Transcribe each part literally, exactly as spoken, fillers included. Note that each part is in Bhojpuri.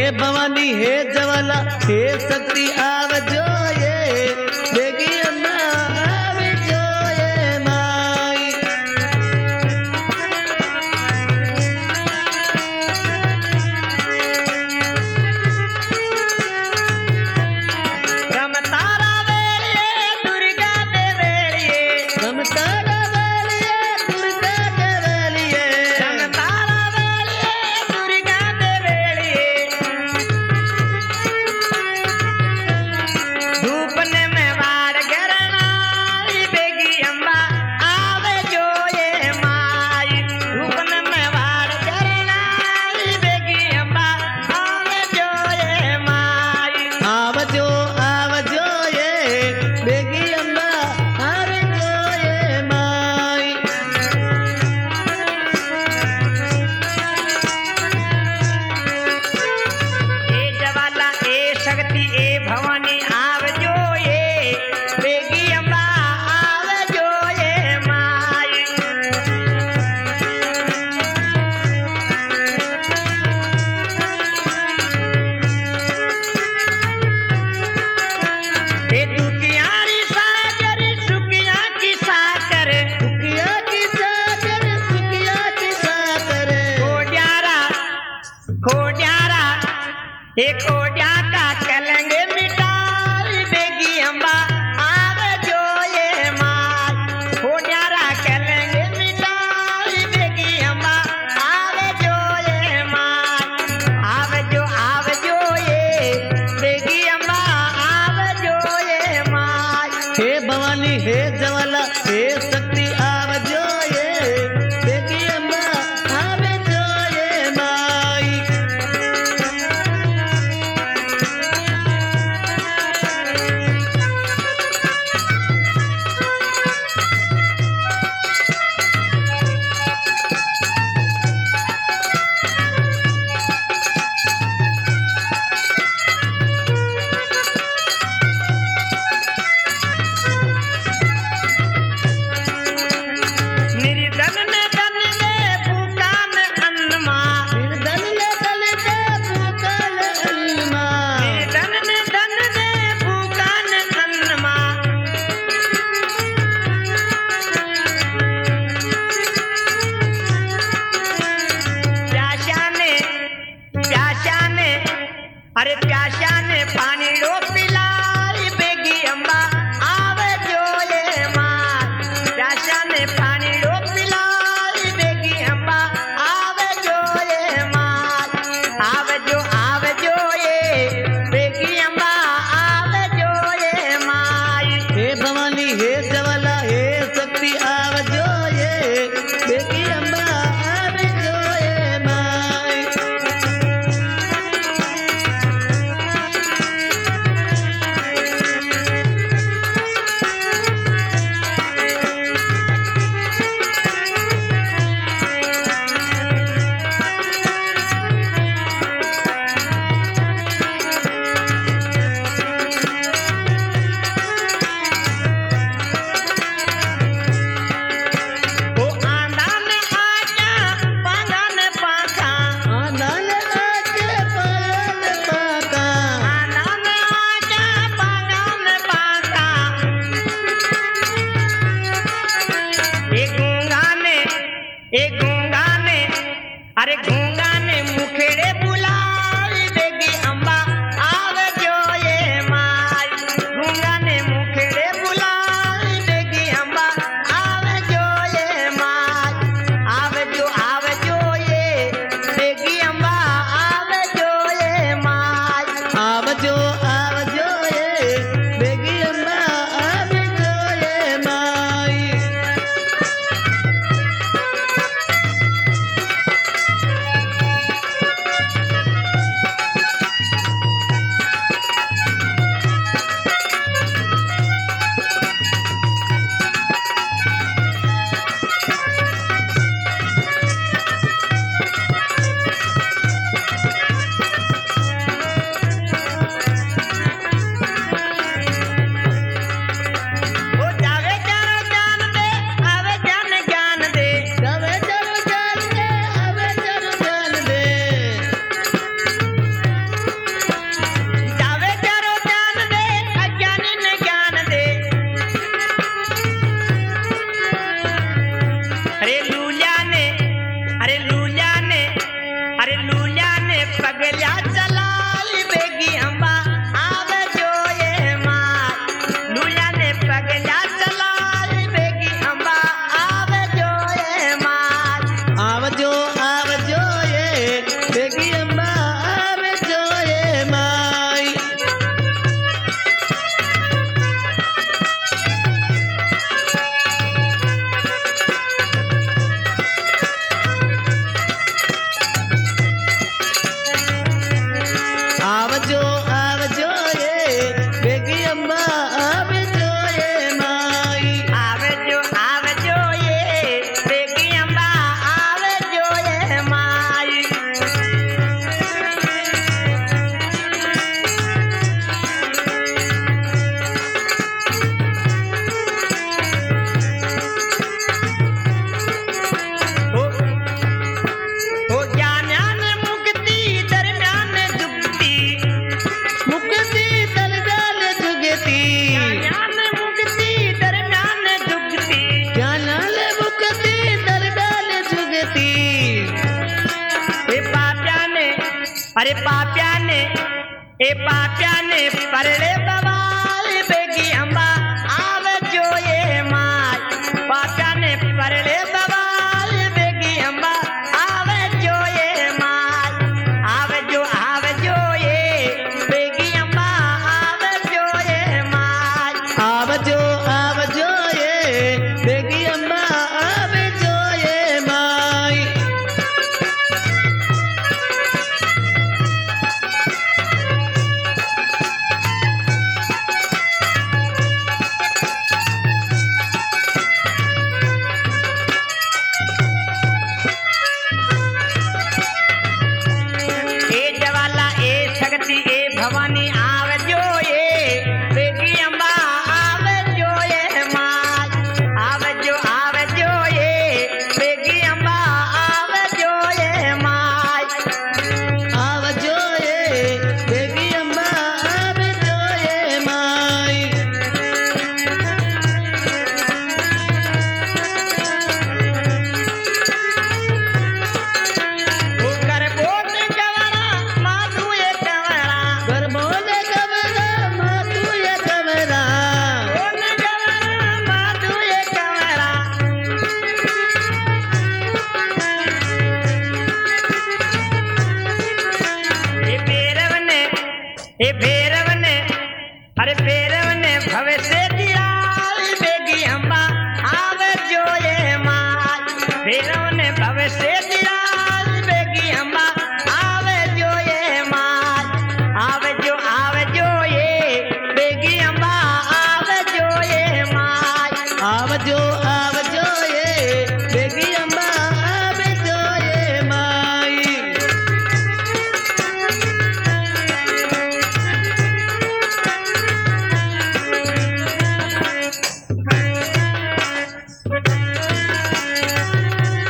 भवानी हे जवाला हे शक्ति आवजो ये देगी अम्मा आवजो ये माई। रमतारा वेलिए दुर्गा देवेलिए रमतारा वेलिए दुर्गा देवेलिए रमतारा वेलिए दुर्गा देवेलिए धूपने में वार गरनाई बेगी अम्बा आवे जो ये माई। धूपने में वार गरनाई बेगी अम्बा आवे जो ये माई। आवजो आवजो ये देगी अम्मा आवजो ये माई। ए जवाला ए शक्ति ए भवानी आवजो ये बेगी अम्बा आवजो ये माई। ए दुखियारी सागरी सुखिया की साकर सुखिया की साकर सुखिया की साकर खोड्यारा खोड्यारा ए खोड्या का कलंग मिटाई बेगी अम्बा आवजो ये माई। खोड्यारा कलंग मिटाई बेगी अम्बा आवजो ये माई। आवजो आवजो ये बेगी अम्बा आवजो ये माई। हे भवानी हे जवाला हे शक्ति आवजो ये देगी अम्मा आवजो ये माई। निर्धन में धन में भूखा में अन्न माँ। निर्धन ने दल दे भूखल अल्मा निर्धन में धन में भूखा में अन्न माँ। प्यासा ने प्यासा ने अरे प्यासा ने पानी रो पिलाई बेगी अम्बा आवजो ये माँ। प्यासा ने पानी रो पिलाई बेगी अम्बा आवजो ये माँ। आवजो आवजो ये बेगी अम्बा आवजो ये माई। हे भवानी हे जवाला हे शक्ति आवजो ये देगी अम्मा आवजो ये माई। पगला चलाई बेगी अम्बा आवे जो ये माई लुया ने पगला चलाई बेगी अम्बा आवे जो ये माई आवजो आवजो ये बेगी अम्बा आवजो ये माई आवजो आवजो ये बेगी अम्बा आवजो ये माई आवे जो आवे जो ये बेगी अम्बा आवे जो ये माई ओ ओ ज्ञान मुक्ति दरम्यान जुगती मुक्ति दलदल जुगती ज्ञान मुक्ति दरम्यान जुगती ज्ञानाल मुक्ति दलदल जुगती ए पाप्या ने अरे पाप्या ने ए पाप्या ने परले बवाल बेगी अम्बा आवे जो ये माई पाप्या ने परले बवाल बेगी अम्बा आवे जो ये माई आवे जो आवे जो ये बेगी अम्बा आवे जो ये माई आवजो आवजो ये बेगी अम्बा आवजो ये माई ए जवाला ए शक्ति ए भवानी आवे जो ये बेगी अम्बा आवे जो ये माई आवे जो आवे जो ये बेगी अम्बा आवे जो ये माई आवजो ये बेगी अम्बा आवजो ये माई ओ कर बोल गवरा माधु ये गवरा गरबोल गवरा मातू ये गवरा बोल गवरा माधु ये गवरा ए भैरव ने ए भैरव ने अरे भैरव ने भविष्य दिया बेगी अम्बा आवे जो ये माई भैरव ने भविष्य दिया बेगी अम्बा आवे जो ये माई आवे जो आवे जो ये बेगी अम्बा आवे जो ये माई आवजो आवजो ये बेगी अम्बा आवजो ये माई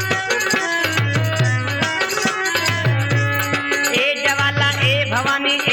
ए जवाला ए भवानी